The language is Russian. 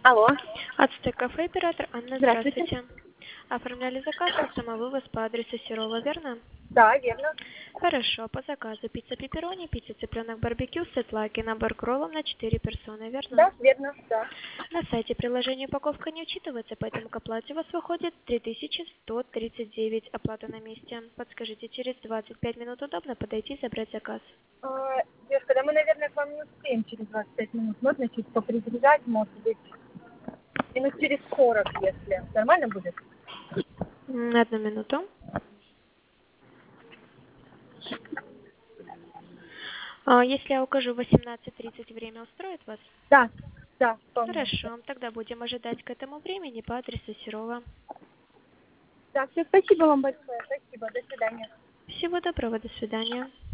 Алло. Ацтек кафе, оператор Анна, Здравствуйте. здравствуйте. Оформляли заказ на самовывоз по адресу Серова, верно? Да, верно. Хорошо, по заказу пицца пепперони, пицца цыпленок барбекю, сетлаки, набор к роллам на 4 персоны, верно? Да, верно, да. На сайте приложения упаковка не учитывается, поэтому к оплате у вас выходит 3139, оплата на месте. Подскажите, через 25 минут удобно подойти и забрать заказ? Девушка, да мы, наверное, к вам не успеем через 25 минут. Можно чуть попридержать, может быть, минут через 40, если. Нормально будет? Одну минуту. Если я укажу 18:30, время устроит вас? Да, да, вполне. Хорошо, тогда будем ожидать к этому времени по адресу Серова. Да, все, спасибо вам большое. Спасибо, до свидания. Всего доброго, до свидания.